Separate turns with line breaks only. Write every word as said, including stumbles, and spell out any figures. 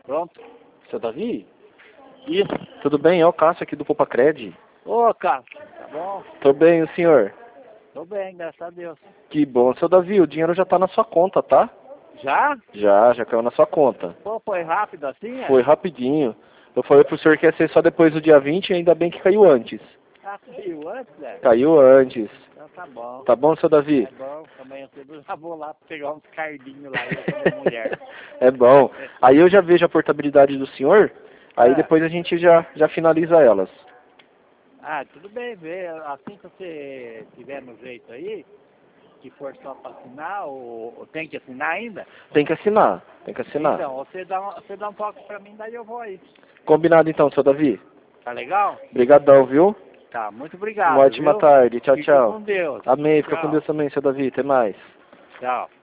Pronto.
Seu Davi?
Isso.
Tudo bem? É o Cássio aqui do Popacred.
Ô, Cássio, tá bom?
Tô bem, o senhor?
Tô bem, graças a Deus.
Que bom. Seu Davi, o dinheiro já tá na sua conta, tá?
Já?
Já, já caiu na sua conta.
Pô, foi rápido assim, é?
Foi rapidinho. Eu falei pro senhor que ia ser só depois do dia vinte e ainda bem que caiu antes.
Ah, caiu antes, né?
Caiu antes.
Então tá bom.
Tá bom, seu Davi?
É bom, amanhã cedo já vou lá pegar uns cardinhos lá, eu com a minha mulher.
É bom. Aí eu já vejo a portabilidade do senhor, aí
Ah.
depois a gente já, já finaliza elas.
Ah, tudo bem, vê. Assim que você tiver no jeito aí, que for só para assinar, ou, ou tem que assinar ainda?
Tem que assinar, tem que assinar.
Então, você dá, um, você dá um toque pra mim, daí eu vou aí.
Combinado então, seu Davi?
Tá legal?
Obrigadão, viu?
Tá, muito obrigado.
Uma ótima
viu?
tarde. Tchau,
Fica
tchau.
com Deus.
Amém. Fica
Tchau.
com Deus também, seu Davi. Até mais.
Tchau.